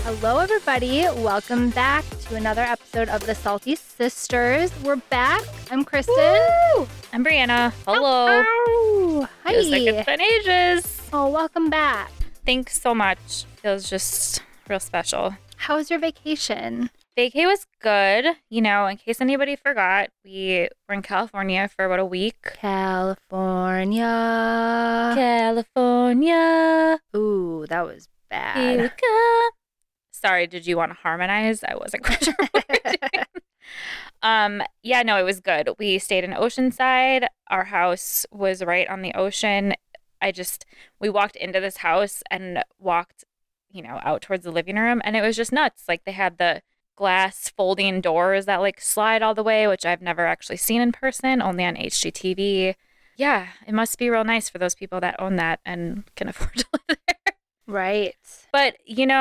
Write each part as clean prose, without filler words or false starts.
Hello, everybody. Welcome back to another episode of the Salty Sisters. We're back. I'm Kristen. Woo! I'm Brianna. Hello. Ow. Hi. Feels like it's been ages. Oh, welcome back. Thanks so much. Feels just real special. How was your vacation? Vacay was good. You know, in case anybody forgot, we were in California for about a week. California. Ooh, that was bad. Here we go. Sorry, did you want to harmonize? I wasn't quite sure what we were doing. Yeah, no, it was good. We stayed in Oceanside. Our house was right on the ocean. We walked into this house and walked, out towards the living room, and it was just nuts. Like, they had the glass folding doors that like slide all the way, which I've never actually seen in person, only on HGTV. Yeah, it must be real nice for those people that own that and can afford to live there. Right. But,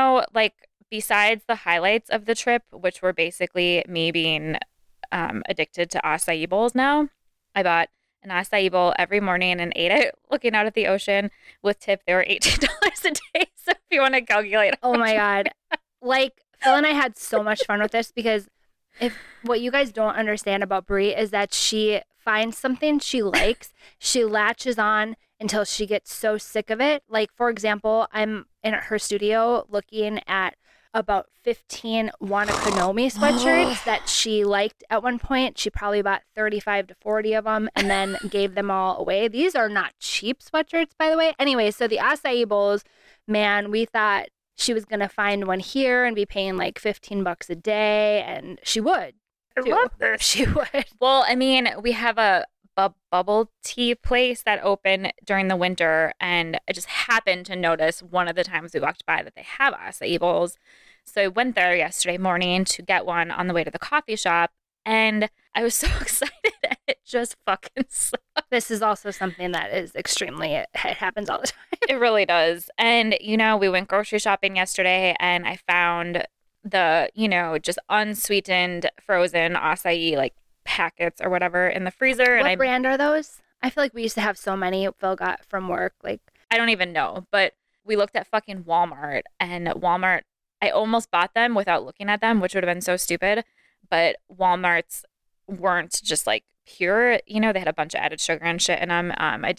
besides the highlights of the trip, which were basically me being addicted to acai bowls now, I bought an acai bowl every morning and ate it looking out at the ocean. With tip, they were $18 a day. So if you want to calculate. Oh my God. Like, Phil and I had so much fun with this because what you guys don't understand about Brie is that she finds something she likes, she latches on until she gets so sick of it. Like, for example, I'm in her studio looking at about 15 Wanakanomi sweatshirts that she liked at one point. She probably bought 35 to 40 of them and then gave them all away. These are not cheap sweatshirts, by the way. Anyway, so the acai bowls, man, we thought she was going to find one here and be paying like $15 a day, and she would. I love this. She would. Well, I mean, we have a bubble tea place that opened during the winter, and I just happened to notice one of the times we walked by that they have acai bowls. So I went there yesterday morning to get one on the way to the coffee shop, and I was so excited, and it just fucking sucked. This is also something that is it happens all the time. It really does. And, we went grocery shopping yesterday, and I found the, just unsweetened frozen acai, like, packets or whatever in the freezer. What brand are those? I feel like we used to have so many Phil got from work. Like, I don't even know, but we looked at fucking Walmart, and Walmart, I almost bought them without looking at them, which would have been so stupid. But Walmart's weren't just like pure, they had a bunch of added sugar and shit in them.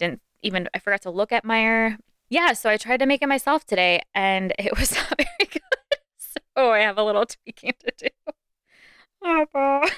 I forgot to look at Meijer. Yeah, so I tried to make it myself today, and it was not very good. So I have a little tweaking to do. Oh,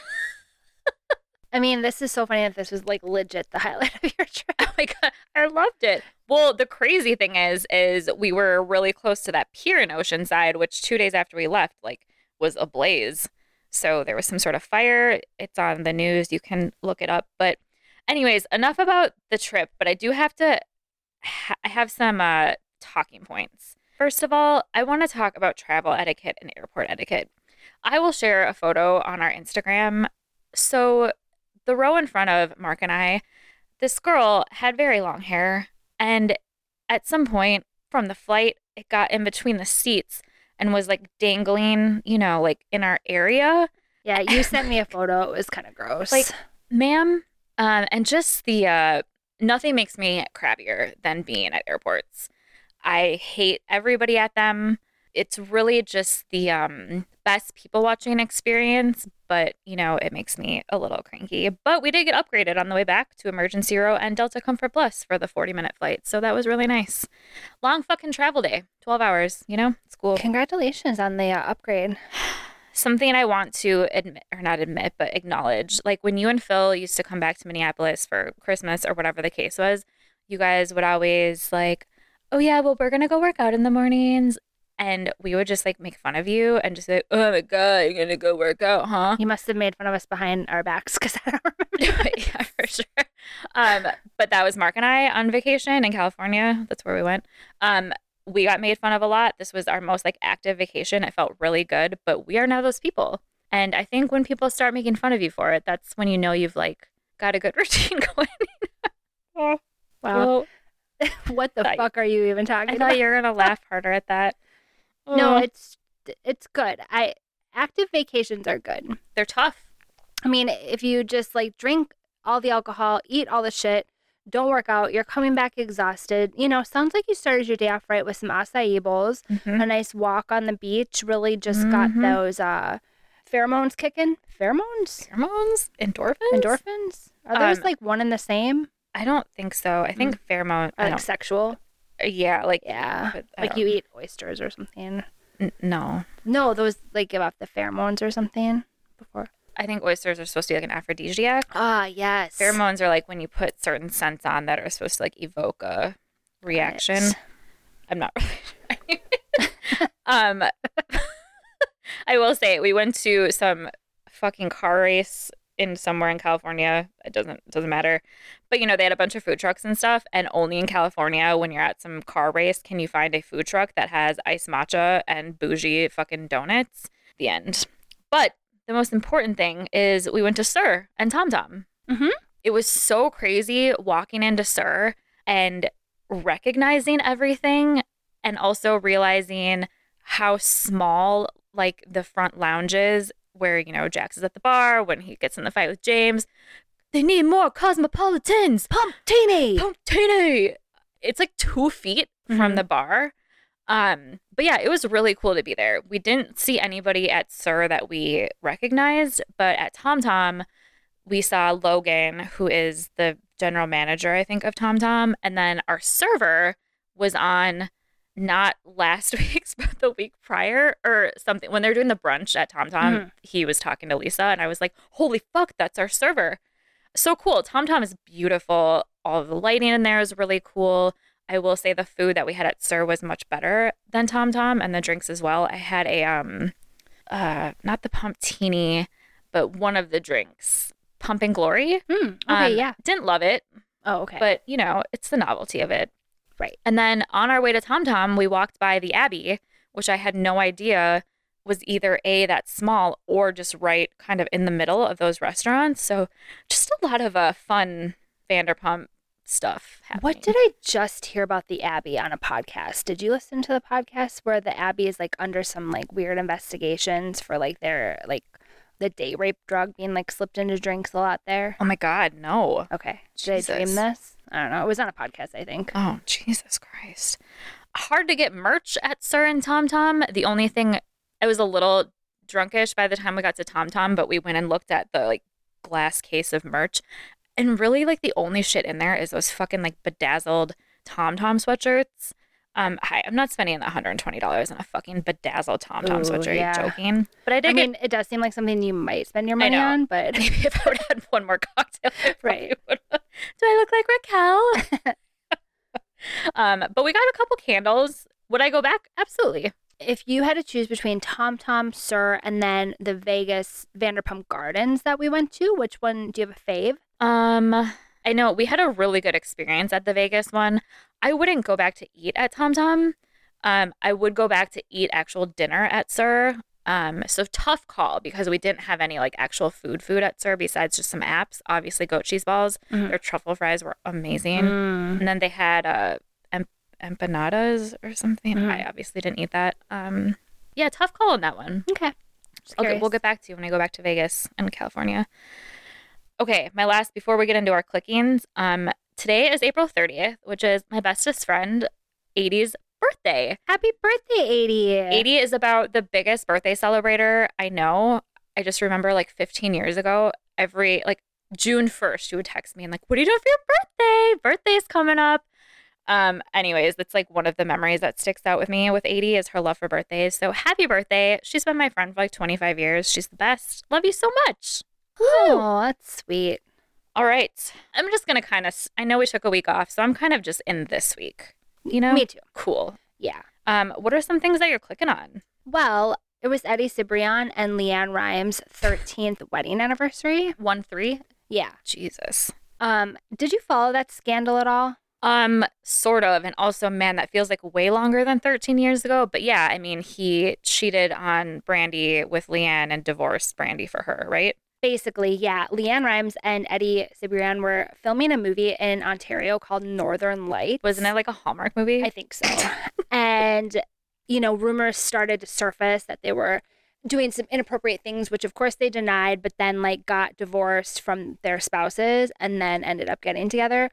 I mean, this is so funny that this was like legit the highlight of your trip. Oh my God, I loved it. Well, the crazy thing is we were really close to that pier in Oceanside, which 2 days after we left, was ablaze. So there was some sort of fire. It's on the news. You can look it up. But anyways, enough about the trip. But I do have to, I have some talking points. First of all, I want to talk about travel etiquette and airport etiquette. I will share a photo on our Instagram. So the row in front of Mark and I, this girl had very long hair. And at some point from the flight, it got in between the seats and was like dangling, in our area. Yeah, you sent me a photo. It was kind of gross. Like, ma'am, and just nothing makes me crabbier than being at airports. I hate everybody at them. It's really just the best people watching experience, but, it makes me a little cranky. But we did get upgraded on the way back to Emergency Row and Delta Comfort Plus for the 40-minute flight. So that was really nice. Long fucking travel day, 12 hours, it's cool. Congratulations on the upgrade. Something I want to acknowledge. Like, when you and Phil used to come back to Minneapolis for Christmas or whatever the case was, you guys would always like, oh yeah, well, we're going to go work out in the mornings. And we would just make fun of you and just say, oh my God, you're going to go work out, huh? You must have made fun of us behind our backs because I don't remember. Yeah, for sure. But that was Mark and I on vacation in California. That's where we went. We got made fun of a lot. This was our most active vacation. It felt really good, but we are now those people. And I think when people start making fun of you for it, that's when you've got a good routine going. Oh, wow. Well, what the fuck are you even talking about? I thought you were going to laugh harder at that. No, it's good. Active vacations are good. They're tough. I mean, if you just drink all the alcohol, eat all the shit, don't work out. You're coming back exhausted. You know, sounds like you started your day off right with some acai bowls, Mhm. a nice walk on the beach. Really just got Mhm. those pheromones kicking. Pheromones? Pheromones? Endorphins? Endorphins? Are those like one and the same? I don't think so. I think pheromone. Or like sexual? Yeah, like Yeah. but I Like don't- you eat oysters or something. No, No, those like give off the pheromones or something before. I think oysters are supposed to be like an aphrodisiac. Ah, yes. Pheromones are like when you put certain scents on that are supposed to like evoke a reaction. Right. I'm not really sure. I will say we went to some fucking car race in somewhere in California. It doesn't matter. But you know, they had a bunch of food trucks and stuff, and only in California when you're at some car race can you find a food truck that has iced matcha and bougie fucking donuts. The end. But the most important thing is we went to Sir and Tom Tom. Mhm. It was so crazy walking into Sir and recognizing everything and also realizing how small like the front lounge is where, you know, Jax is at the bar when he gets in the fight with James. They need more cosmopolitans. Pumptini! Pumptini. It's like 2 feet from Mhm. the bar. But yeah, it was really cool to be there. We didn't see anybody at Sir that we recognized, but at Tom Tom, we saw Logan, who is the general manager, I think, of Tom Tom. And then our server was on not last week's, but the week prior or something. When they're doing the brunch at Tom Tom, he was talking to Lisa, and I was like, holy fuck, that's our server. So cool. Tom Tom is beautiful. All of the lighting in there is really cool. I will say the food that we had at Sir was much better than Tom Tom, and the drinks as well. I had a not the Pumptini, but one of the drinks, Pumping Glory. Okay, yeah. Didn't love it, Oh, okay. but you know, it's the novelty of it. Right. And then on our way to Tom Tom, we walked by the Abbey, which I had no idea was either that small or just right kind of in the middle of those restaurants. So just a lot of fun Vanderpump stuff happening. What did I just hear about the Abbey on a podcast? Did you listen to the podcast where the Abbey is like under some like weird investigations for like their like the date rape drug being like slipped into drinks a lot there? Oh my God, no. Okay. Did I dream Jesus. this? I don't know. It was on a podcast, I think. Oh, Jesus Christ. Hard to get merch at Sir and Tom Tom. The only thing, I was a little drunkish by the time we got to Tom Tom, but we went and looked at the like glass case of merch. And really, like, the only shit in there is those fucking like bedazzled Tom Tom sweatshirts. Hi, I'm not spending $120 on a fucking bedazzled Tom Tom Ooh, sweatshirt. yeah. Are you joking? But I did I mean, it does seem like something you might spend your money know. on, but maybe if I would have had one more cocktail, I probably Right. would have. Do I look like Raquel? But we got a couple candles. Would I go back? Absolutely. if you had to choose between Tom Tom, Sir, and then the Vegas Vanderpump Gardens that we went to, which one do you have a fave? I know we had a really good experience at the Vegas one. I wouldn't go back to eat at Tom Tom. I would go back to eat actual dinner at Sir. So tough call because we didn't have any like actual food at Sir besides just some apps. Obviously, goat cheese balls. Mhm. Their truffle fries were amazing, Mm. and then they had empanadas or something. Mhm. I obviously didn't eat that. Yeah, tough call on that one. Okay. Just Okay, curious. we'll get back to you when I go back to Vegas and California. Okay, my last before we get into our clickings. Today is April 30th, which is my bestest friend 80's birthday. Happy birthday, 80. 80 is about the biggest birthday celebrator I know. I just remember like 15 years ago, every like June 1st, she would text me and like, what are you doing for your birthday? Birthday's coming up. Anyways, that's like one of the memories that sticks out with me with 80 is her love for birthdays. So happy birthday. She's been my friend for like 25 years. She's the best. Love you so much. Woo! Oh, that's sweet. All right. I'm just going to I know we took a week off, so I'm kind of just in this week. You know? Me too. Cool. Yeah. What are some things that you're clicking on? Well, it was Eddie Cibrian and Leanne Rhymes' 13th wedding anniversary. 1-3? Yeah. Jesus. Did you follow that scandal at all? Sort of. And also, man, that feels like way longer than 13 years ago. But yeah, I mean, he cheated on Brandy with Leanne and divorced Brandy for her, right? Basically, yeah. Leanne Rhymes and Eddie Cibrian were filming a movie in Ontario called Northern Lights. Wasn't it like a Hallmark movie? I think so. And, you know, rumors started to surface that they were doing some inappropriate things, which of course they denied, but then like got divorced from their spouses and then ended up getting together.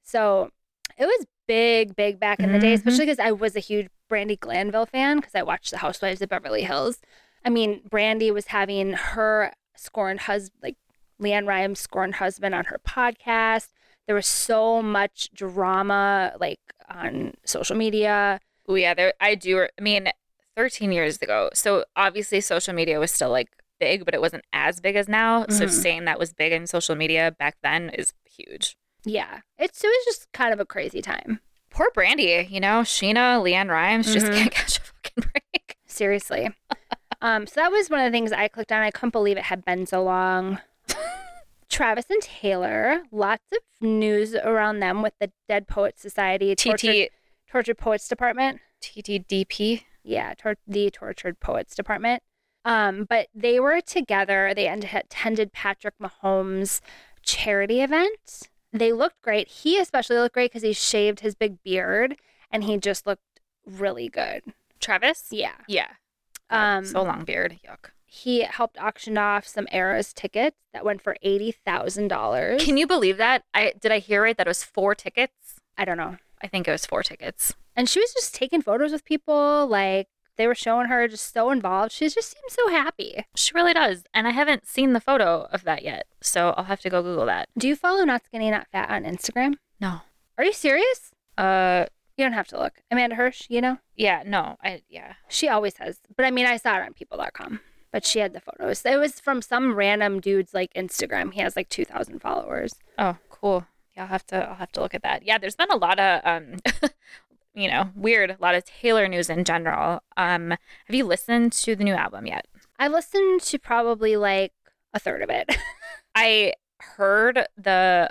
So it was big back in the day, Mhm. especially because I was a huge Brandy Glanville fan because I watched The Housewives of Beverly Hills. I mean, Brandy was having her scorned husband, like Leanne Rhymes' scorned husband on her podcast. There was so much drama, like on social media. Oh yeah, I mean, 13 years ago. So obviously social media was still like big, but it wasn't as big as now. So Mhm. saying that was big in social media back then is huge. Yeah, it was just kind of a crazy time. Poor Brandy, you know, Sheena, Leanne Rhymes just Mhm. can't catch a fucking break. Seriously. So that was one of the things I clicked on. I couldn't believe it had been so long. Travis and Taylor, lots of news around them with the Dead Poets Society, Tortured Poets Department. TTDP. Yeah, the Tortured Poets Department. But they were together. They attended Patrick Mahomes' charity event. They looked great. He especially looked great because he shaved his big beard and he just looked really good. Travis? Yeah. Yeah. So long beard. Yuck. He helped auction off some Eras tickets that went for $80,000. Can you believe that? Did I hear right that it was 4 tickets? I don't know. I think it was 4 tickets. And she was just taking photos with people. Like, they were showing her just so involved. She just seemed so happy. She really does. And I haven't seen the photo of that yet. So I'll have to go Google that. Do you follow Not Skinny Not Fat on Instagram? No. Are you serious? Uh, You don't have to look. Amanda Hirsch, you know? yeah, no. Yeah. She always has. But I mean, I saw it on people.com. But she had the photos. It was from some random dude's like Instagram. He has like 2,000 followers. Oh, cool. Yeah, I'll have to look at that. Yeah, there's been a lot of you know, a lot of Taylor news in general. Have you listened to the new album yet? I listened to probably like a third of it. I heard the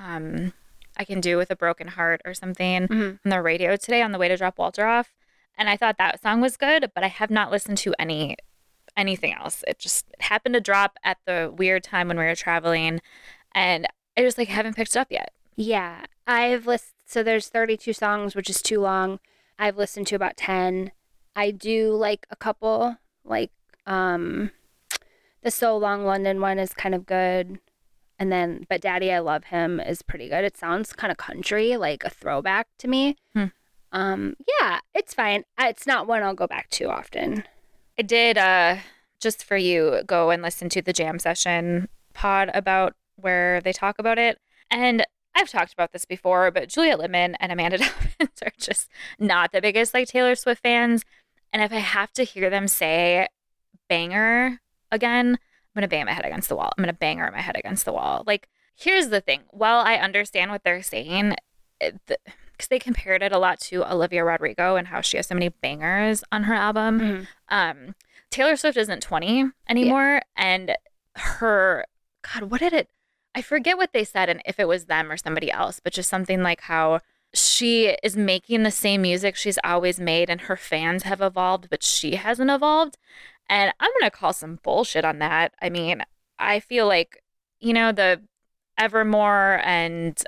I Can Do With a Broken Heart or something on the radio today on the way to drop Walter off, and I thought that song was good, but I have not listened to anything else. It just happened to drop at the weird time when we were traveling, and I just like haven't picked it up yet. Yeah, I've listened. So there's 32 songs, which is too long. I've listened to about 10. I do like a couple, like the So Long London one is kind of good. And then But Daddy I Love Him is pretty good. It sounds kind of country, like a throwback to me. Yeah, it's fine. It's not one I'll go back to often. I did just for you go and listen to the jam session pod about where they talk about it. And I've talked about this before, but Juliet Littman and Amanda Dobbins are just not the biggest like Taylor Swift fans. And if I have to hear them say banger again, I'm going to bang my head against the wall. I'm going to banger my head against the wall. Like, here's the thing. While I understand what they're saying, because they compared it a lot to Olivia Rodrigo and how she has so many bangers on her album. Taylor Swift isn't 20 anymore. Yeah. And her, God, what did it? I forget what they said and if it was them or somebody else, but just something like how she is making the same music she's always made and her fans have evolved, but she hasn't evolved. And I'm going to call some bullshit on that. I mean, I feel like, you know, the Evermore and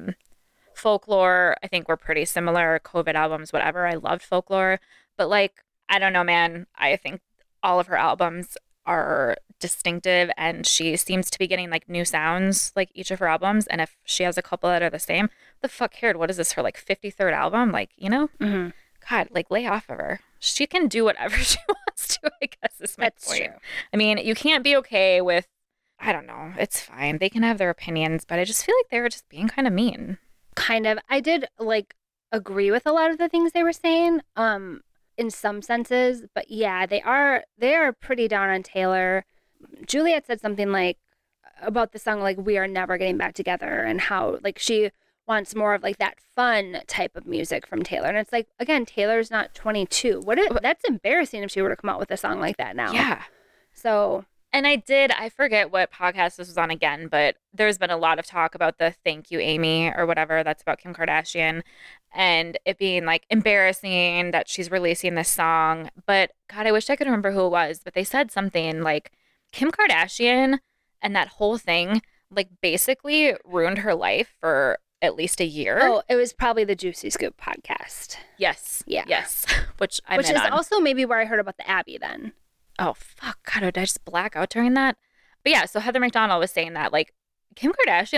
Folklore, I think were pretty similar. COVID albums, whatever. I loved Folklore. But like, I don't know, man. I think all of her albums are distinctive and she seems to be getting like new sounds like each of her albums. And if she has a couple that are the same, the fuck cared? What is this, her like 53rd album? Like, you know? God, like lay off of her. She can do whatever she wants to, I guess is my point. True. I mean, you can't be okay with, I don't know, it's fine. They can have their opinions, but I just feel like they were just being kind of mean. Kind of. I did like agree with a lot of the things they were saying in some senses, but yeah, they are pretty down on Taylor. Juliet said something like about the song like We Are Never Getting Back Together and how like she wants more of like that fun type of music from Taylor. And it's like, again, Taylor's not 22. That's embarrassing if she were to come out with a song like that now. Yeah. So. And I forget what podcast this was on again, but there's been a lot of talk about the Thank You, Amy, or whatever. That's about Kim Kardashian and it being like embarrassing that she's releasing this song. But God, I wish I could remember who it was, but they said something like Kim Kardashian and that whole thing like basically ruined her life for at least a year. Oh, it was probably the Juicy Scoop podcast. Yes. Yeah. Yes. Which is also maybe where I heard about the Abbey then. Oh, fuck. God, did I just black out during that? But yeah, so Heather McDonald was saying that, like, Kim Kardashian, like,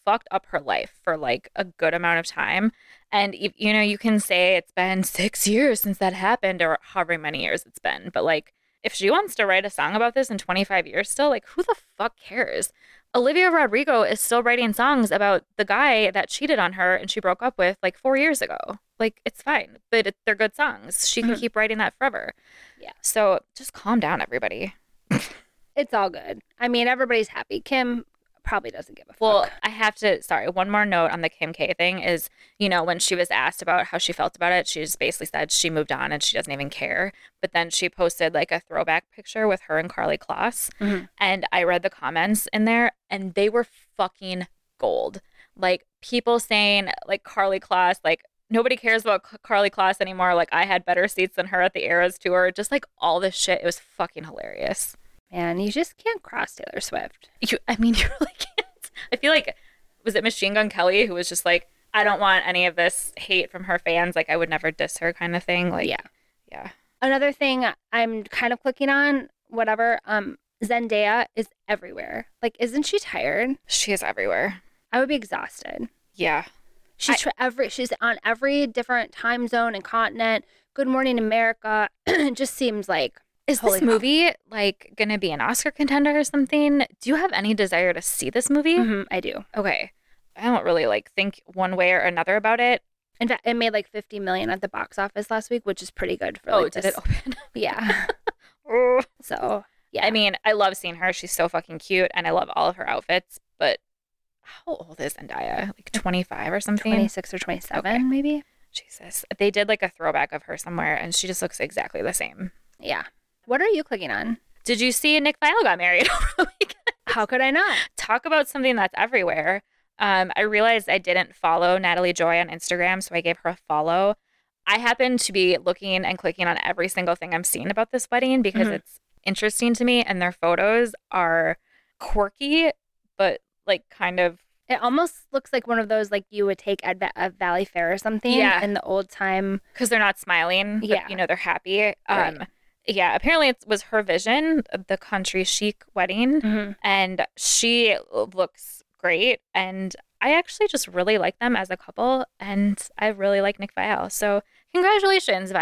fucked up her life for like a good amount of time. And, you know, you can say it's been 6 years since that happened or however many years it's been. But like, if she wants to write a song about this in 25 years still, like, who the fuck cares? Olivia Rodrigo is still writing songs about the guy that cheated on her and she broke up with like 4 years ago. Like, it's fine, but they're good songs. She can keep writing that forever. Yeah. So just calm down, everybody. It's all good. I mean, everybody's happy. Kim probably doesn't give a fuck. Well, I have to, sorry, one more note on the Kim K thing is, you know, when she was asked about how she felt about it, she just basically said she moved on and she doesn't even care. But then she posted like a throwback picture with her and Carly Kloss. And I read the comments in there and they were fucking gold. Like people saying like Carly Kloss, like nobody cares about Carly Kloss anymore. Like I had better seats than her at the Eras tour. Just like all this shit. It was fucking hilarious. Man, you just can't cross Taylor Swift. I mean, you really can't. I feel like, was it Machine Gun Kelly who was just like, I don't want any of this hate from her fans. Like, I would never diss her kind of thing. Like, yeah. Another thing I'm kind of clicking on, whatever, Zendaya is everywhere. Like, isn't she tired? She is everywhere. I would be exhausted. Yeah. She's on every different time zone and continent. Good Morning America. It just seems like, is this movie like gonna be an Oscar contender or something? Do you have any desire to see this movie? I do. Okay. I don't really like think one way or another about it. In fact, it made like $50 million at the box office last week, which is pretty good for like did it open? Yeah. So yeah. I mean, I love seeing her. She's so fucking cute and I love all of her outfits. But how old is Zendaya? Like 25 or something? 26 or 27 maybe. Jesus. They did like a throwback of her somewhere and she just looks exactly the same. Yeah. What are you clicking on? Did you see Nick Viall got married over the weekend? How could I not? Talk about something that's everywhere. I realized I didn't follow Natalie Joy on Instagram, so I gave her a follow. I happen to be looking and clicking on every single thing I'm seeing about this wedding because it's interesting to me, and their photos are quirky, but like kind of. It almost looks like one of those like you would take at Valley Fair or something in the old time. Because they're not smiling. Yeah. But, you know, they're happy. Right. Yeah, apparently it was her vision, the country chic wedding, and she looks great. And I actually just really like them as a couple, and I really like Nick Viall. So congratulations,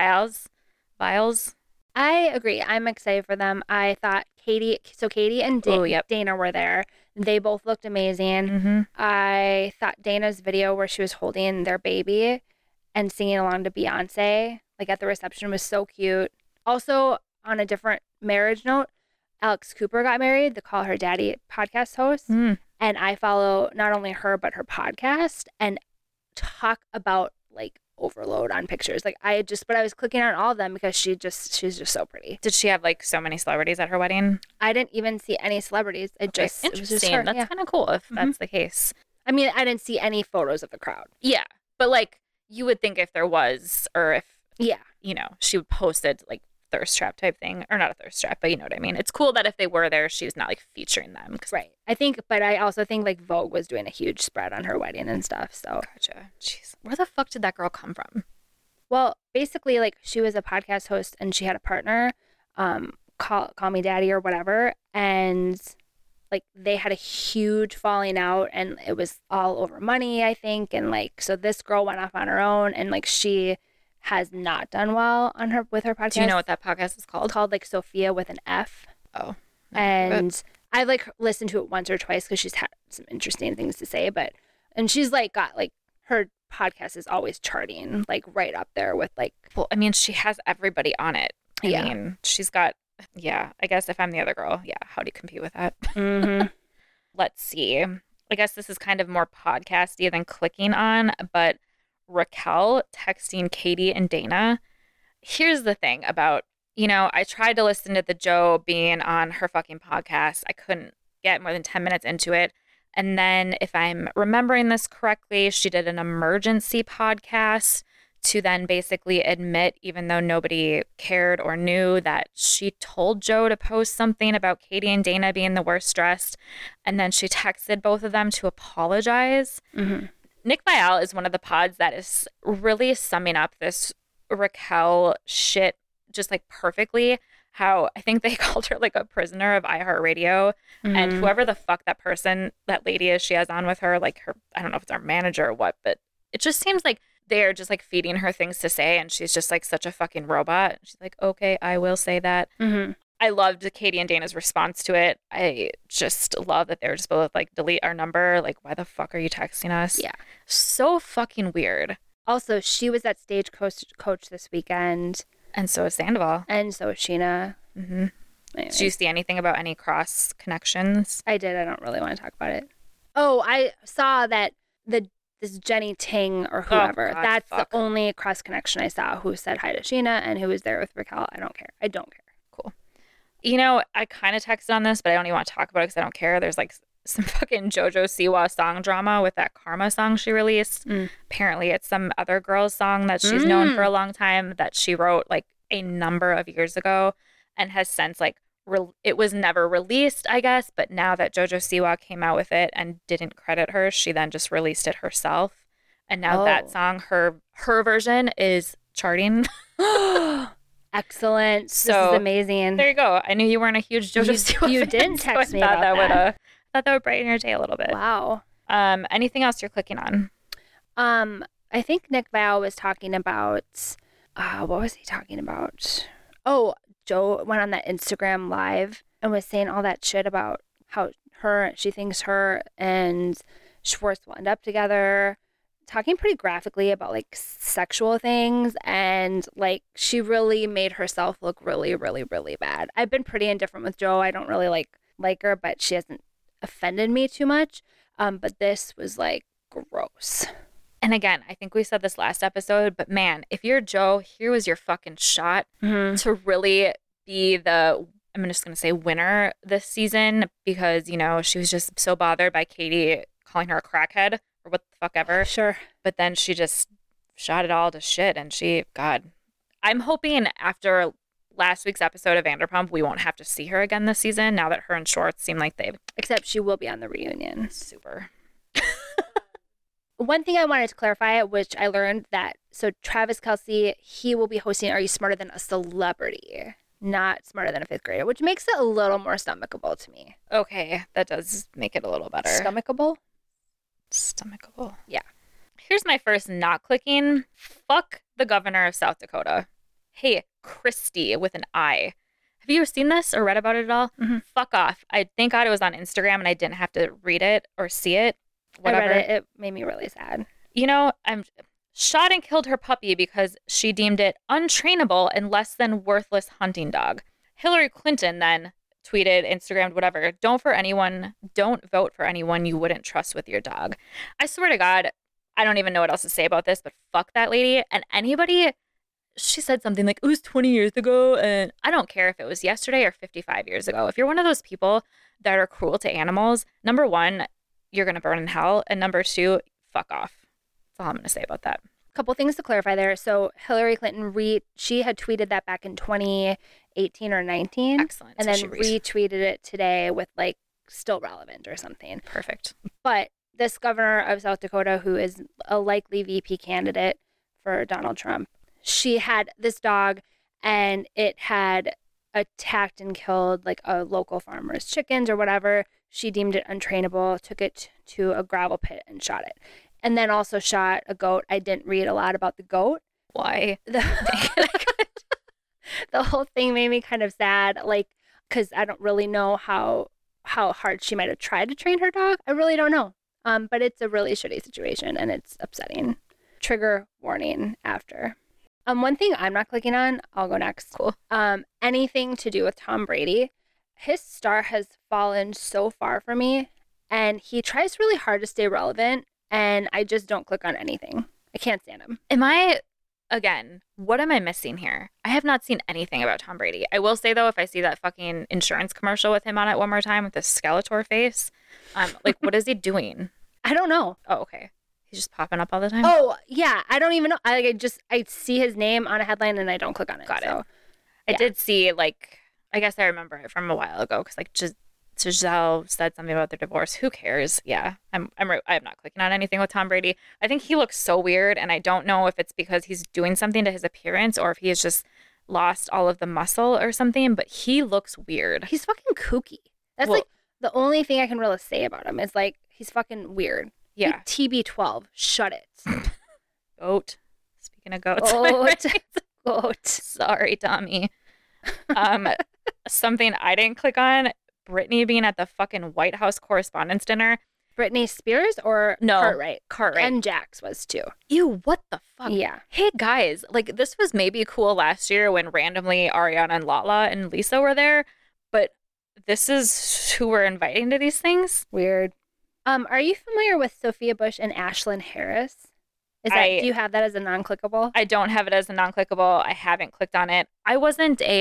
Vials. I agree. I'm excited for them. I thought Katie and Dana were there. They both looked amazing. I thought Dana's video where she was holding their baby and singing along to Beyonce, like at the reception, was so cute. Also, on a different marriage note, Alex Cooper got married, the Call Her Daddy podcast host. And I follow not only her, but her podcast and talk about like overload on pictures. Like but I was clicking on all of them because she's just so pretty. Did she have like so many celebrities at her wedding? I didn't even see any celebrities. Interesting. It was just her. That's kind of cool if that's the case. I mean, I didn't see any photos of the crowd. Yeah. But like you would think if there was, or if, you know, she would post it like thirst trap type thing, or not a thirst trap, but you know what I mean. It's cool that if they were there, she was not like featuring them. Right. But I also think like Vogue was doing a huge spread on her wedding and stuff. So gotcha. Jeez, where the fuck did that girl come from? Well, basically, like she was a podcast host and she had a partner, Call Me Daddy or whatever, and like they had a huge falling out, and it was all over money, I think, and like so this girl went off on her own, and like she has not done well with her podcast. Do you know what that podcast is called? It's called like Sophia with an F. Oh. And I like listened to it once or twice because she's had some interesting things to say, and she's like got like her podcast is always charting like right up there with like. Well, I mean, she has everybody on it. I mean, she's got. Yeah, I guess if I'm the other girl, how do you compete with that? Let's see. I guess this is kind of more podcasty than clicking on, but Raquel texting Katie and Dana. Here's the thing about, I tried to listen to the Joe being on her fucking podcast. I couldn't get more than 10 minutes into it. And then if I'm remembering this correctly, she did an emergency podcast to then basically admit, even though nobody cared or knew, that she told Joe to post something about Katie and Dana being the worst dressed. And then she texted both of them to apologize. Nick Viall is one of the pods that is really summing up this Raquel shit just like perfectly how I think they called her like a prisoner of iHeartRadio. And whoever the fuck that lady is she has on with her, like her, I don't know if it's our manager or what, but it just seems like they're just like feeding her things to say. And she's just like such a fucking robot. She's like, okay, I will say that. I loved Katie and Dana's response to it. I just love that they're just both like, delete our number. Like, why the fuck are you texting us? Yeah. So fucking weird. Also, she was at Stagecoach this weekend. And so is Sandoval. And so is Sheena. Anyway. Did you see anything about any cross connections? I did. I don't really want to talk about it. Oh, I saw that this Jenny Ting or whoever, that's the only cross connection I saw who said hi to Sheena and who was there with Raquel. I don't care. I don't care. Cool. You know, I kind of texted on this, but I don't even want to talk about it because I don't care. There's like some fucking JoJo Siwa song drama with that Karma song she released. Apparently it's some other girl's song that she's known for a long time that she wrote like a number of years ago and has since like it was never released, I guess, but now that JoJo Siwa came out with it and didn't credit her, she then just released it herself. And now that song, her version is charting. Excellent. So, this is amazing. There you go. I knew you weren't a huge JoJo Siwa fan. You didn't text me about that. I thought that would brighten your day a little bit. Wow. Anything else you're clicking on? I think Nick Val was talking about, what was he talking about? Oh, Joe went on that Instagram live and was saying all that shit about how she thinks her and Schwartz will end up together, talking pretty graphically about like sexual things, and like she really made herself look really, really, really bad. I've been pretty indifferent with Joe. I don't really like her, but she hasn't offended me too much. But this was like gross. And again, I think we said this last episode, but man, if you're Joe, here was your fucking shot to really be I'm just going to say winner this season, because, you know, she was just so bothered by Katie calling her a crackhead or what the fuck ever. Sure. But then she just shot it all to shit. And I'm hoping after last week's episode of Vanderpump, we won't have to see her again this season now that her and Schwartz seem like they've. Except she will be on the reunion. Super. One thing I wanted to clarify, which I learned so Travis Kelce, he will be hosting Are You Smarter Than a Celebrity? Not Smarter Than a Fifth Grader, which makes it a little more stomachable to me. Okay, that does make it a little better. Stomachable? Yeah. Here's my first not clicking. Fuck the governor of south Dakota. Hey, Christy with an I. Have you ever seen this or read about it at all? Fuck off. Thank God it was on Instagram and I didn't have to read it or see it. Whatever. I read it. It made me really sad. You know, I'm shot and killed her puppy because she deemed it untrainable and less than worthless hunting dog. Hillary Clinton then tweeted, Instagrammed, whatever, don't vote for anyone you wouldn't trust with your dog. I swear to God, I don't even know what else to say about this, but fuck that lady. And anybody, she said something like, it was 20 years ago. And I don't care if it was yesterday or 55 years ago. If you're one of those people that are cruel to animals, number one, you're going to burn in hell. And number two, fuck off. That's all I'm going to say about that. A couple things to clarify there. So Hillary Clinton, she had tweeted that back in 2018 or 19. Excellent. And then retweeted it today with like still relevant or something. Perfect. But this governor of South Dakota, who is a likely VP candidate for Donald Trump, she had this dog and it had attacked and killed like a local farmer's chickens or whatever. She deemed it untrainable, took it to a gravel pit and shot it. And then also shot a goat. I didn't read a lot about the goat. Why? The whole thing made me kind of sad, like, because I don't really know how hard she might have tried to train her dog. I really don't know. But it's a really shitty situation and it's upsetting. Trigger warning after. One thing I'm not clicking on, I'll go next. Cool. Anything to do with Tom Brady. His star has fallen so far for me, and he tries really hard to stay relevant, and I just don't click on anything. I can't stand him. What am I missing here? I have not seen anything about Tom Brady. I will say, though, if I see that fucking insurance commercial with him on it one more time with the Skeletor face, like, what is he doing? I don't know. Oh, okay. He's just popping up all the time? Oh, yeah. I don't even know. I see his name on a headline, and I don't click on it. Got it. I did see, like, I guess I remember it from a while ago because, like, Giselle said something about their divorce. Who cares? Yeah, I'm not clicking on anything with Tom Brady. I think he looks so weird, and I don't know if it's because he's doing something to his appearance or if he is just lost all of the muscle or something, but he looks weird. He's fucking kooky. That's Well- like the only thing I can really say about him is like he's fucking weird. Yeah. TB12. Shut it. Goat. Speaking of goats. Goat. Goat. Sorry, Tommy. Something I didn't click on, Brittany being at the fucking White House Correspondents' Dinner. Britney Spears or No. Cartwright? Cartwright. And Jax was too. Ew, what the fuck? Yeah. Hey, guys, like, this was maybe cool last year when randomly Ariana and Lala and Lisa were there, but this is who we're inviting to these things? Weird. Are you familiar with Sophia Bush and Ashlyn Harris? Do you have that as a non-clickable? I don't have it as a non-clickable. I haven't clicked on it. I wasn't a,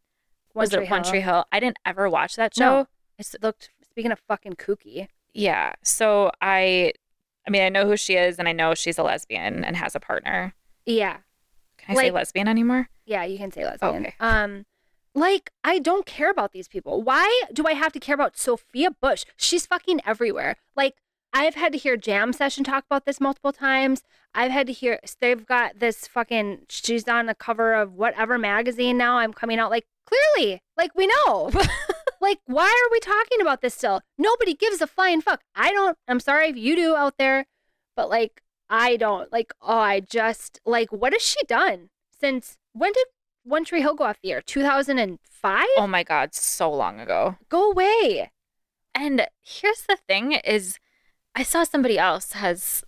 was it One Tree Hill? I didn't ever watch that show. No. It looked, speaking of fucking kooky. Yeah. So I mean, I know who she is and I know she's a lesbian and has a partner. Yeah. Can I say lesbian anymore? Yeah, you can say lesbian. Okay. Like, I don't care about these people. Why do I have to care about Sophia Bush? She's fucking everywhere. Like, I've had to hear Jam Session talk about this multiple times. I've had to hear, they've got this fucking, she's on the cover of whatever magazine now. I'm coming out like, clearly, like, we know. Like, why are we talking about this still? Nobody gives a flying fuck. I don't. I'm sorry if you do out there, but like, I don't. Like, oh, I just, like, what has she done since, when did One Tree Hill go off the air? 2005? Oh my God, so long ago. Go away. And here's the thing is, I saw somebody else has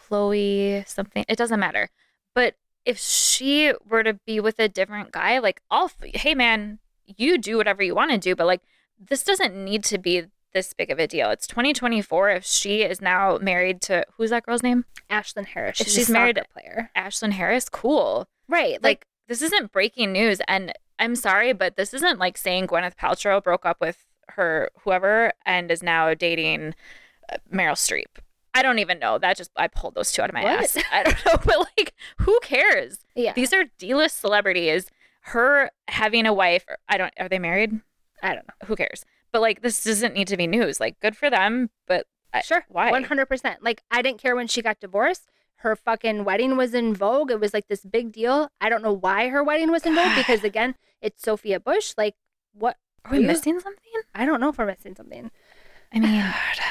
Chloe something. It doesn't matter. But if she were to be with a different guy, like, hey man, you do whatever you want to do, but like, this doesn't need to be this big of a deal. It's 2024. If she is now married to, who's that girl's name? Ashlyn Harris. If She's she's a married soccer player. Ashlyn Harris, cool. Right. Like, this isn't breaking news. And I'm sorry, but this isn't like saying Gwyneth Paltrow broke up with her whoever and is now dating Meryl Streep. I don't even know. I pulled those two out of my ass. I don't know, but like, who cares? Yeah. These are D-list celebrities. Her having a wife, are they married? I don't know. Who cares? But like, this doesn't need to be news. Like, good for them, but sure. Why? 100%. Like, I didn't care when she got divorced. Her fucking wedding was in Vogue. It was like this big deal. I don't know why her wedding was in Vogue because, again, it's Sophia Bush. Like, what? Are we missing something? I don't know if we're missing something. I mean,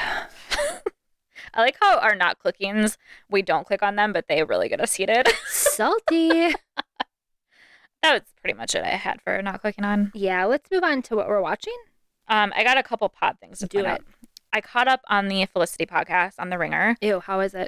I like how our not clickings, we don't click on them, but they really get us heated. Salty. That was pretty much it I had for not clicking on. Yeah, let's move on to what we're watching. I got a couple pod things to Do point it. out. I caught up on the Felicity podcast on The Ringer. Ew, how is it?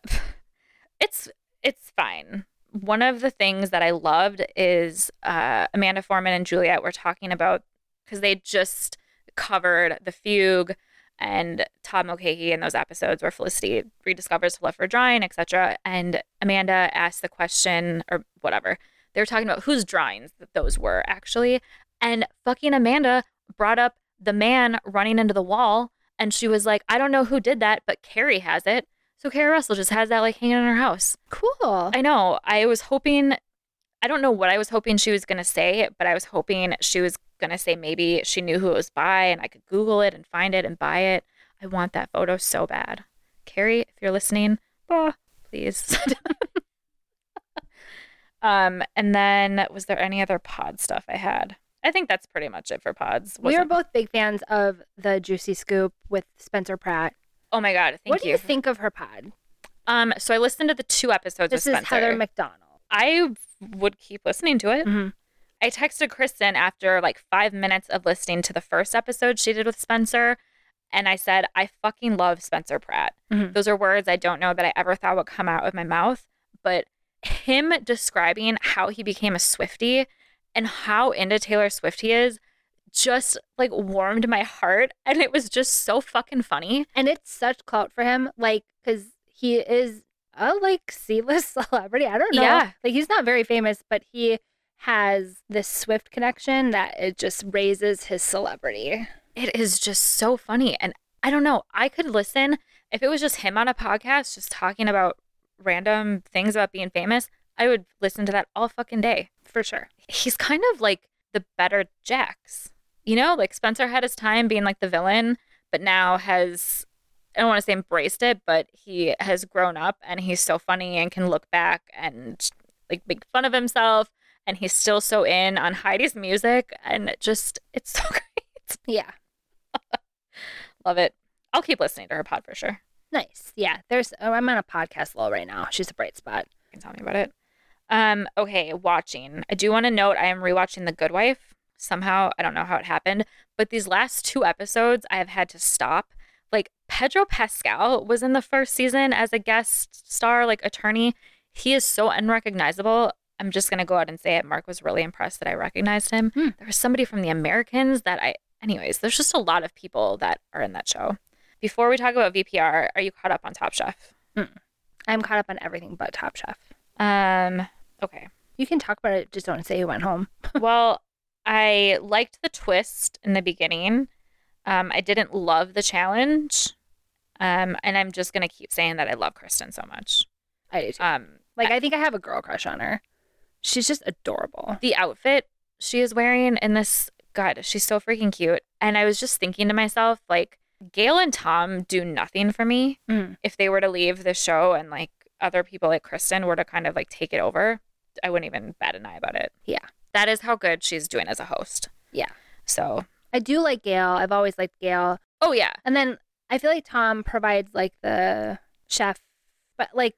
It's fine. One of the things that I loved is Amanda Foreman and Juliet were talking about, because they just covered The Fugue and Todd Mulcahy in those episodes where Felicity rediscovers her love for drawing, etc. And Amanda asked the question, or whatever, they were talking about whose drawings those were actually. And fucking Amanda brought up the man running into the wall. And she was like, I don't know who did that, but Carrie has it. So Carrie Russell just has that like hanging in her house. Cool. I know. I was hoping, I don't know what I was hoping she was going to say, but I was hoping she was going to say maybe she knew who it was by and I could Google it and find it and buy it. I want that photo so bad. Carrie, if you're listening, please. And then was there any other pod stuff I had? I think that's pretty much it for pods. We are both big fans of the Juicy Scoop with Spencer Pratt. Oh my God. Thank you. What do you think of her pod? So I listened to the 2 episodes with Spencer. This is Heather McDonald. I would keep listening to it. Mm-hmm. I texted Kristen after like 5 minutes of listening to the first episode she did with Spencer. And I said, I fucking love Spencer Pratt. Mm-hmm. Those are words I don't know that I ever thought would come out of my mouth. But him describing how he became a Swiftie and how into Taylor Swift he is just like warmed my heart. And it was just so fucking funny. And it's such clout for him, like, because he is a like C-list celebrity. I don't know. Yeah. Like, he's not very famous, but he has this Swift connection that it just raises his celebrity. It is just so funny. And I don't know, I could listen if it was just him on a podcast just talking about random things about being famous. I would listen to that all fucking day. For sure. He's kind of like the better Jax. You know, like Spencer had his time being like the villain, but now has, I don't want to say embraced it, but he has grown up and he's so funny and can look back and like make fun of himself. and he's still so in on Heidi's music, and it's so great. Yeah. Love it. I'll keep listening to her pod for sure. Nice. Yeah. I'm on a podcast lull right now. She's a bright spot. You can tell me about it. Okay, watching. I do want to note I am rewatching The Good Wife. Somehow, I don't know how it happened, but these last 2 episodes I have had to stop. Like, Pedro Pascal was in the first season as a guest star, like attorney. He is so unrecognizable. I'm just going to go out and say it. Mark was really impressed that I recognized him. There was somebody from The Americans anyways, there's just a lot of people that are in that show. Before we talk about VPR, are you caught up on Top Chef? I'm caught up on everything but Top Chef. Okay. You can talk about it, just don't say you went home. Well, I liked the twist in the beginning. I didn't love the challenge. And I'm just going to keep saying that I love Kristen so much. I do too. I think I have a girl crush on her. She's just adorable. The outfit she is wearing in this, God, she's so freaking cute. And I was just thinking to myself, like, Gail and Tom do nothing for me. If they were to leave the show and like other people like Kristen were to kind of like take it over, I wouldn't even bat an eye about it. Yeah. That is how good she's doing as a host. Yeah. So I do like Gail. I've always liked Gail. Oh, yeah. And then I feel like Tom provides like the chef, but like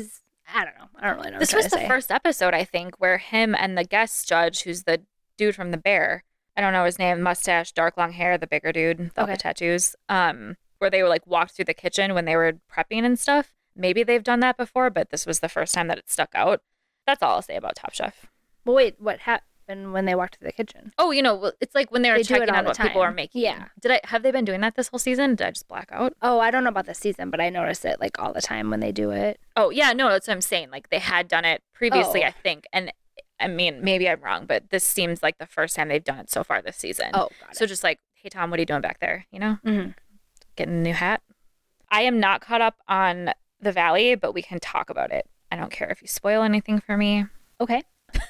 I don't know. I don't really know. This was the first episode, I think, where him and the guest judge, who's the dude from The Bear, I don't know his name, mustache, dark long hair, the bigger dude, the tattoos, where they were like walked through the kitchen when they were prepping and stuff. Maybe they've done that before, but this was the first time that it stuck out. That's all I'll say about Top Chef. Well, wait, what happened when they walked through the kitchen? Oh, it's like when they're checking on what people are making. Yeah. Have they been doing that this whole season? Did I just black out? Oh, I don't know about the season, but I notice it like all the time when they do it. Oh, yeah, no, that's what I'm saying. Like they had done it previously, I think. And I mean, maybe I'm wrong, but this seems like the first time they've done it so far this season. Oh, got it. So just like, hey, Tom, what are you doing back there? You know? Mm-hmm. Getting a new hat. I am not caught up on The Valley, but we can talk about it. I don't care if you spoil anything for me. Okay.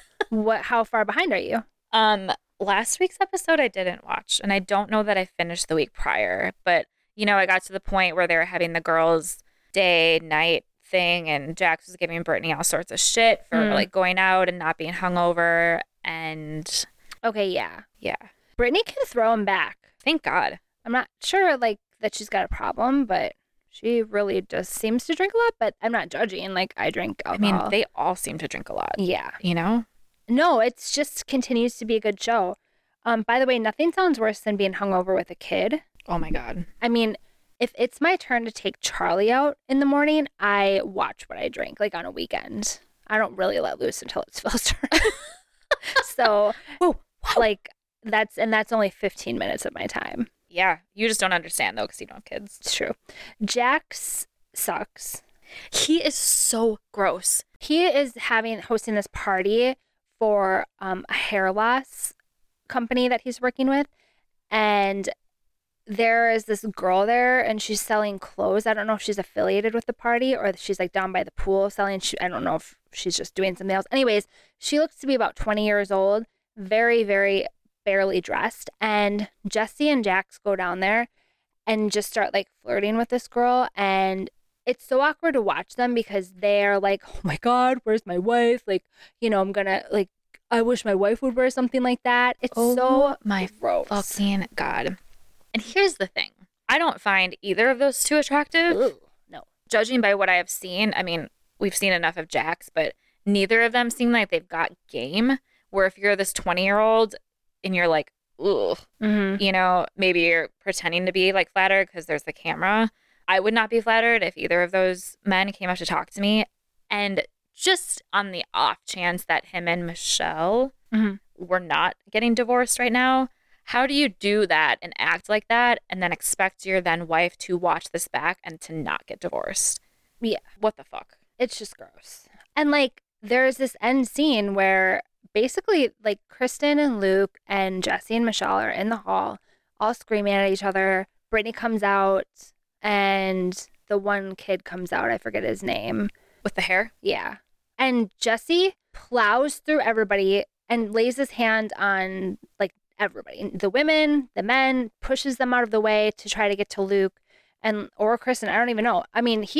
How far behind are you? Last week's episode I didn't watch, and I don't know that I finished the week prior, but I got to the point where they were having the girls' day, night thing, and Jax was giving Brittany all sorts of shit for like going out and not being hungover, and okay, yeah. Brittany can throw him back. Thank God. I'm not sure like that she's got a problem, but she really just seems to drink a lot, but I'm not judging. Like I drink alcohol. I mean, they all seem to drink a lot. Yeah. No, it's just continues to be a good show. By the way, nothing sounds worse than being hungover with a kid. Oh my God. I mean, if it's my turn to take Charlie out in the morning, I watch what I drink, like on a weekend. I don't really let loose until it's Phil's turn. So, like that's only 15 minutes of my time. Yeah, you just don't understand though because you don't have kids. It's true. Jax sucks. He is so gross. He is hosting this party for a hair loss company that he's working with, and there is this girl there and she's selling clothes. I don't know if she's affiliated with the party or she's like down by the pool selling. I don't know if she's just doing something else. Anyways, she looks to be about 20 years old, very, very barely dressed. And Jesse and Jax go down there and just start like flirting with this girl. And it's so awkward to watch them because they're like, oh my God, where's my wife? Like, I'm gonna like, I wish my wife would wear something like that. It's so my gross. Fucking God. And here's the thing. I don't find either of those two attractive. Ooh, no. Judging by what I have seen, I mean, we've seen enough of Jax, but neither of them seem like they've got game. Where if you're this 20-year-old and you're like, ugh, maybe you're pretending to be like flattered because there's the camera. I would not be flattered if either of those men came up to talk to me. And just on the off chance that him and Michelle were not getting divorced right now, how do you do that and act like that and then expect your then wife to watch this back and to not get divorced? Yeah. What the fuck? It's just gross. And like there's this end scene where basically like Kristen and Luke and Jesse and Michelle are in the hall all screaming at each other. Brittany comes out and the one kid comes out. I forget his name. With the hair? Yeah. And Jesse plows through everybody and lays his hand on like everybody, the women, the men, pushes them out of the way to try to get to Luke or Kristen. I don't even know. I mean, he's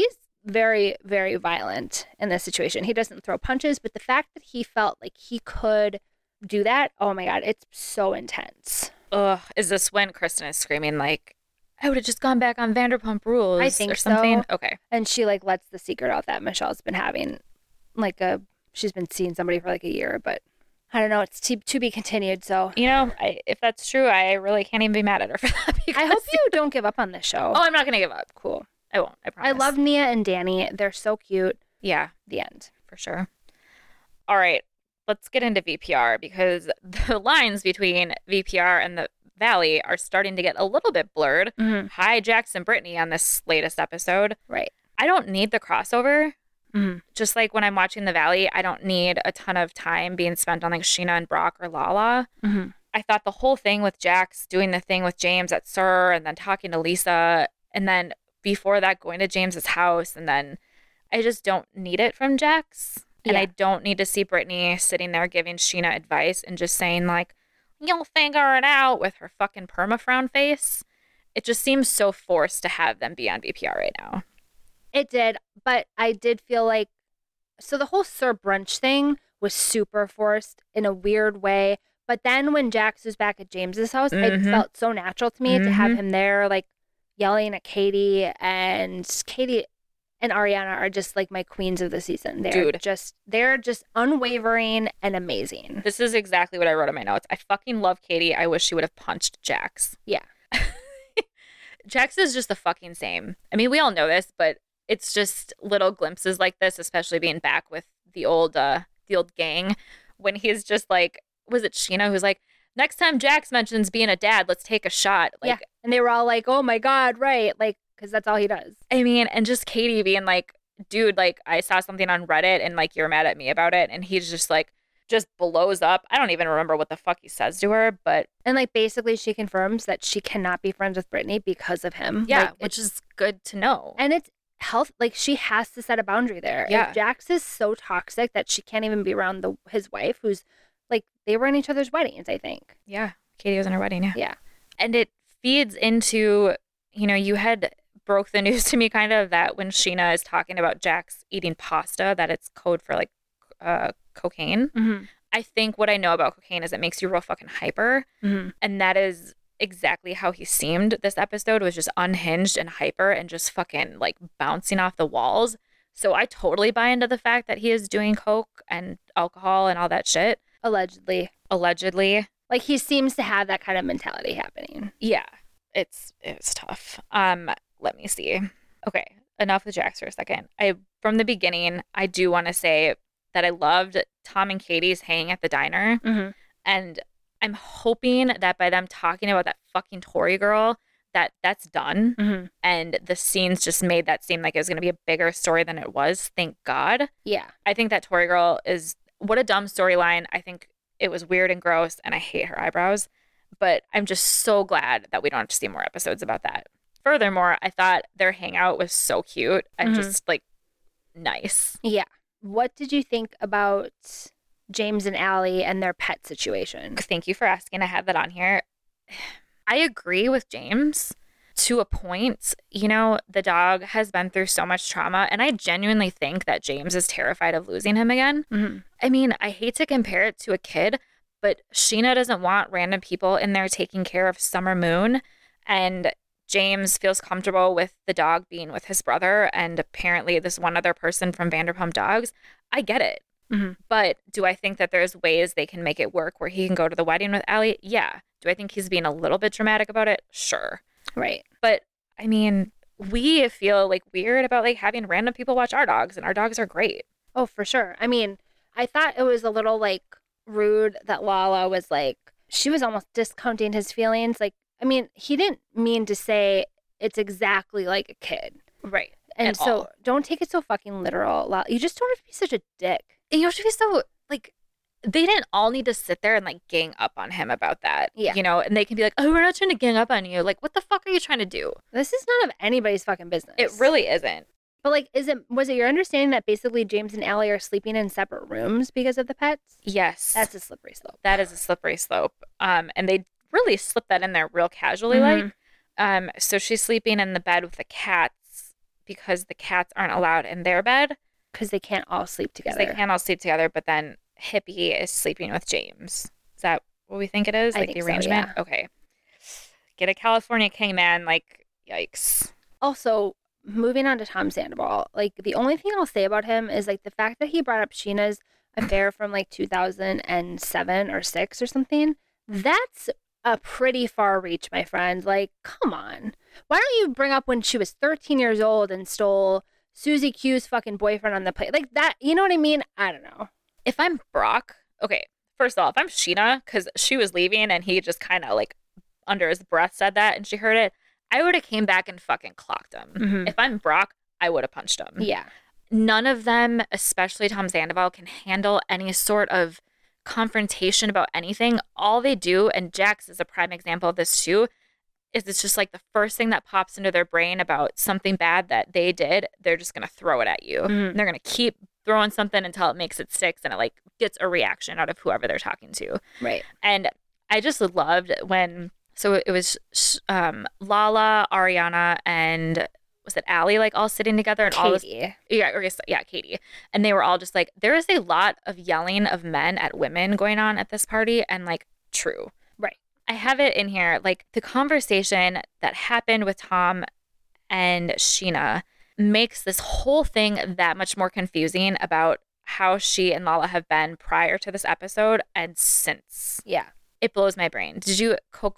very, very violent in this situation. He doesn't throw punches, but the fact that he felt like he could do that, oh my God, it's so intense. Ugh, is this when Kristen is screaming like, I would have just gone back on Vanderpump Rules I think or something? so. Okay. And she like lets the secret out that Michelle's been having she's been seeing somebody for like a year, but I don't know. It's to be continued. So, You know, if that's true, I really can't even be mad at her for that. I hope you don't give up on this show. Oh, I'm not going to give up. Cool. I won't. I promise. I love Nia and Danny. They're so cute. Yeah, The end. for sure. All right. Let's get into VPR because the lines between VPR and the Valley are starting to get a little bit blurred. Mm-hmm. Hi, Jax and Brittany on this latest episode. Right. I don't need the crossover. Mm-hmm. Just like when I'm watching The Valley, I don't need a ton of time being spent on like Sheena and Brock or Lala. Mm-hmm. I thought the whole thing with Jax doing the thing with James at SUR and then talking to Lisa and then before that going to James's house and then I just don't need it from Jax. And I don't need to see Brittany sitting there giving Sheena advice and just saying like, you'll figure it out with her fucking perma-frown face. It just seems so forced to have them be on VPR right now. It did, but I did feel like, so the whole SUR brunch thing was super forced in a weird way. But then when Jax was back at James's house, it felt so natural to me to have him there, like yelling at Katie, and Katie and Ariana are just like my queens of the season. They're just unwavering and amazing. This is exactly what I wrote in my notes. I fucking love Katie. I wish she would have punched Jax. Yeah. Jax is just the fucking same. I mean, we all know this, but it's just little glimpses like this, especially being back with the old gang, when he's just like, was it Sheena who's like, next time Jax mentions being a dad, let's take a shot. Like, yeah. And they were all like, oh my God, right. Like, because that's all he does. I mean, and just Katie being like, dude, like I saw something on Reddit and like you're mad at me about it. And he's just like, just blows up. I don't even remember what the fuck he says to her, but. And like basically she confirms that she cannot be friends with Brittany because of him. Yeah, like, which is good to know. And it's like she has to set a boundary there. Yeah. If Jax is so toxic that she can't even be around his wife, who's like, they were in each other's weddings, I think. Yeah. Katie was in her wedding, yeah. Yeah. And it feeds into, you know, you had broke the news to me kind of that when Sheena is talking about Jax eating pasta, that it's code for like cocaine. Mm-hmm. I think what I know about cocaine is it makes you real fucking hyper. Mm-hmm. And that is exactly how he seemed this episode, was just unhinged and hyper and just fucking like bouncing off the walls. So I totally buy into the fact that he is doing coke and alcohol and all that shit. Allegedly. Like he seems to have that kind of mentality happening. Yeah. It's tough. Let me see. Okay, enough with Jax for a second. From the beginning, I do want to say that I loved Tom and Katie's hanging at the diner. Mm-hmm. And I'm hoping that by them talking about that fucking Tori girl, that's done. Mm-hmm. And the scenes just made that seem like it was going to be a bigger story than it was. Thank God. Yeah. I think that Tori girl is, what a dumb storyline. I think it was weird and gross, and I hate her eyebrows. But I'm just so glad that we don't have to see more episodes about that. Furthermore, I thought their hangout was so cute and just like nice. Yeah. What did you think about James and Allie and their pet situation? Thank you for asking. I had that on here. I agree with James to a point. You know, the dog has been through so much trauma, and I genuinely think that James is terrified of losing him again. Mm-hmm. I mean, I hate to compare it to a kid, but Sheena doesn't want random people in there taking care of Summer Moon, and James feels comfortable with the dog being with his brother and apparently this one other person from Vanderpump Dogs. I get it. Mm-hmm. But do I think that there's ways they can make it work where he can go to the wedding with Allie? Yeah. Do I think he's being a little bit dramatic about it? Sure. Right. But I mean, we feel like weird about like having random people watch our dogs, and our dogs are great. Oh, for sure. I mean, I thought it was a little like rude that Lala was like, she was almost discounting his feelings. Like, I mean, he didn't mean to say it's exactly like a kid. Right. And so don't take it so fucking literal. Lala. You just don't have to be such a dick. And you have to be so like, they didn't all need to sit there and like gang up on him about that. Yeah. You know, and they can be like, oh, we're not trying to gang up on you. Like, what the fuck are you trying to do? This is none of anybody's fucking business. It really isn't. But like, was it your understanding that basically James and Allie are sleeping in separate rooms because of the pets? Yes. That's a slippery slope. That is a slippery slope. And they really slipped that in there real casually, Mm-hmm. like. So she's sleeping in the bed with the cats, because the cats aren't allowed in their bed. Because they can't all sleep Because together. they can't all sleep together, but then Hippie is sleeping with James. Is that what we think it is? I Like think the so, arrangement? yeah. Okay. Get a California king, man. Like, yikes. Also, moving on to Tom Sandoval, like the only thing I'll say about him is like the fact that he brought up Sheena's affair from like 2007 or 6 or something. That's a pretty far reach, my friend. Like, come on. Why don't you bring up when she was 13 years old and stole Susie Q's fucking boyfriend on the plane? Like that, you know what I mean? I don't know. If I'm Brock, okay, first of all, if I'm Sheena, because she was leaving and he just kind of like under his breath said that and she heard it, I would have came back and fucking clocked him. Mhm. If I'm Brock, I would have punched him. Yeah. None of them, especially Tom Sandoval, can handle any sort of confrontation about anything. All they do, and Jax is a prime example of this too, is it's just like the first thing that pops into their brain about something bad that they did, they're just going to throw it at you. Mhm. And they're going to keep throwing something until it makes it sticks and it like gets a reaction out of whoever they're talking to. Right. And I just loved when, so it was Lala, Ariana, and was it Allie like all sitting together and all this, Katie. yeah, Katie. And they were all just like, there is a lot of yelling of men at women going on at this party, and like true. Right. I have it in here, like the conversation that happened with Tom and Sheena makes this whole thing that much more confusing about how she and Lala have been prior to this episode and since. Yeah. It blows my brain. Did you,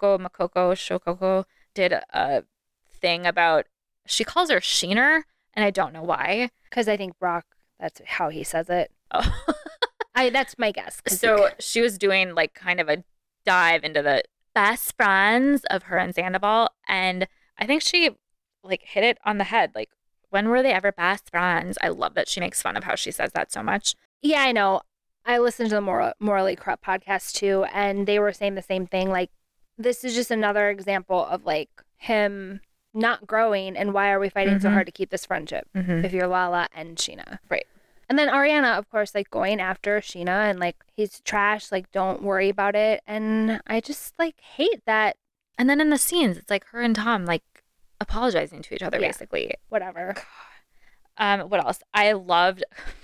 Shokoko did a thing about, she calls her Sheener, and I don't know why. Because I think Brock, that's how he says it. Oh. That's my guess. So she was doing like kind of a dive into the best friends of her and Sandoval, and I think she like hit it on the head. Like, when were they ever best friends? I love that she makes fun of how she says that so much. Yeah, I know. I listened to the Morally Corrupt podcast too, and they were saying the same thing. Like, this is just another example of like him not growing, and why are we fighting so Mhm. hard to keep this friendship Mm-hmm. if you're Lala and Sheena? Right. And then Ariana, of course, like going after Sheena and like he's trash, like don't worry about it. And I just like hate that. And then in the scenes, it's like her and Tom like apologizing to each other, Yeah. basically. Whatever. What else? I loved.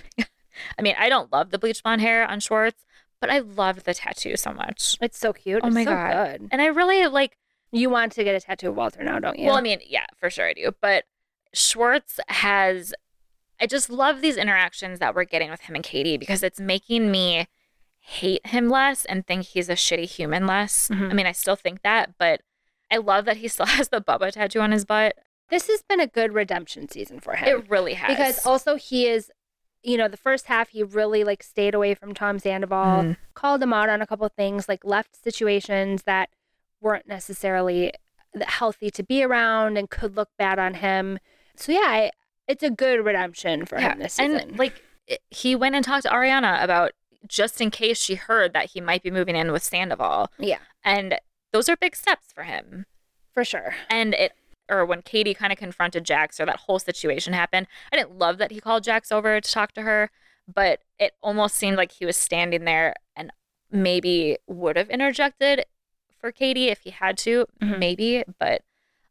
I mean, I don't love the bleach blonde hair on Schwartz, but I loved the tattoo so much. It's so cute. Oh It's my so God. good. And I really like. You want to get a tattoo of Walter now, don't you? Well, I mean, yeah, for sure I do. But Schwartz has. I just love these interactions that we're getting with him and Katie because it's making me hate him less and think he's a shitty human less. Mhm. I mean, I still think that, but I love that he still has the Bubba tattoo on his butt. This has been a good redemption season for him. It really has. Because also he is, you know, the first half he really like stayed away from Tom Sandoval, Mm. called him out on a couple of things, like left situations that weren't necessarily healthy to be around and could look bad on him. So yeah, it's a good redemption for him this season. And like he went and talked to Ariana about just in case she heard that he might be moving in with Sandoval. Yeah, And those are big steps for him. for sure. And when Katie kind of confronted Jax or that whole situation happened, I didn't love that he called Jax over to talk to her, but it almost seemed like he was standing there and maybe would have interjected for Katie if he had to, Mhm. maybe. But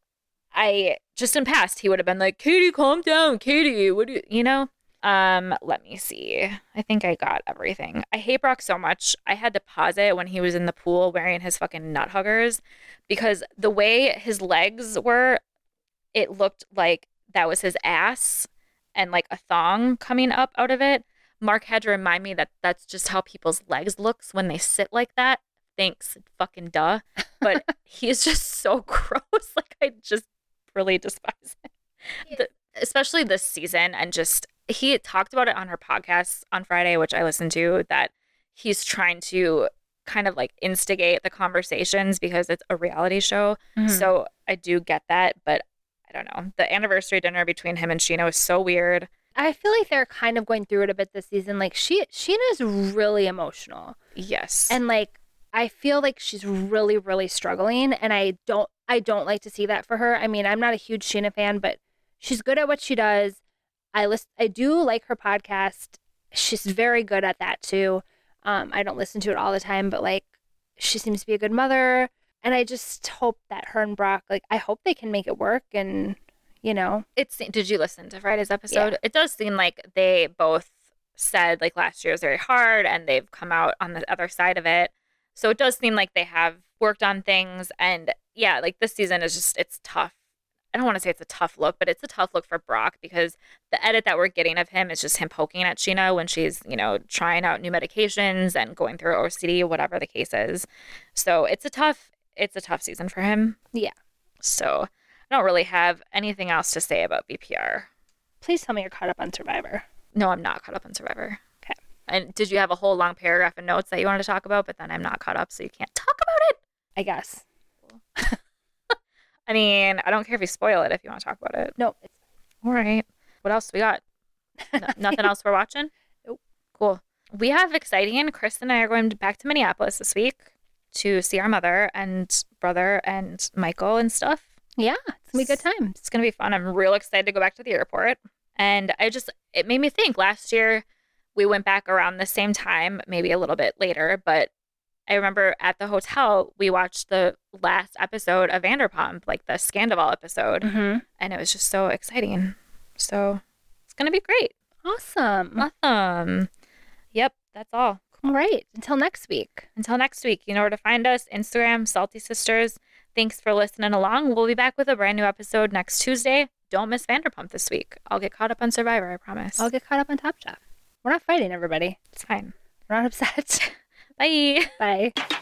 I just in past, he would have been like, Katie, calm down. Katie, what do you know? Let me see. I think I got everything. I hate Brock so much. I had to pause it when he was in the pool wearing his fucking nut huggers because the way his legs were, it looked like that was his ass and like a thong coming up out of it. Mark had to remind me that that's just how people's legs looks when they sit like that. Thanks, fucking duh. But he's just so gross. Like, I just really despise him. Especially this season. And just, he talked about it on her podcast on Friday, which I listened to, that he's trying to kind of like instigate the conversations because it's a reality show. Mhm. So I do get that. But I don't know. The anniversary dinner between him and Sheena was so weird. I feel like they're kind of going through it a bit this season. Like Sheena's really emotional. Yes. And like I feel like she's really, really struggling, and I don't like to see that for her. I mean, I'm not a huge Sheena fan, but she's good at what she does. I do like her podcast. She's very good at that too. I don't listen to it all the time, but like she seems to be a good mother, and I just hope that her and Brock, like I hope they can make it work, and you know? Did you listen to Friday's episode? Yeah. It does seem like they both said like last year was very hard and they've come out on the other side of it. So it does seem like they have worked on things. And yeah, like this season is just, it's tough. I don't want to say it's a tough look, but it's a tough look for Brock because the edit that we're getting of him is just him poking at Sheena when she's, you know, trying out new medications and going through OCD, whatever the case is. So it's a tough season for him. Yeah. So I don't really have anything else to say about BPR. Please tell me you're caught up on Survivor. No, I'm not caught up on Survivor. Okay. And did you have a whole long paragraph of notes that you wanted to talk about, but then I'm not caught up, so you can't talk about it? I guess. I mean, I don't care if you spoil it if you want to talk about it. No. All right. What else we got? Nothing else we're watching? Nope. Cool. We have exciting. Chris and I are going back to Minneapolis this week to see our mother and brother and Michael and stuff. Yeah, it's going to be good times. It's going to be fun. I'm real excited to go back to the airport. And it made me think last year we went back around the same time, maybe a little bit later, but I remember at the hotel, we watched the last episode of Vanderpump, like the Scandival episode, and it was just so exciting. So it's going to be great. Awesome. Yep, that's all. All right. Until next week. Until next week, you know where to find us. Instagram, Salty Sisters. Thanks for listening along. We'll be back with a brand new episode next Tuesday. Don't miss Vanderpump this week. I'll get caught up on Survivor, I promise. I'll get caught up on Top Chef. We're not fighting, everybody. It's fine. We're not upset. Bye. Bye.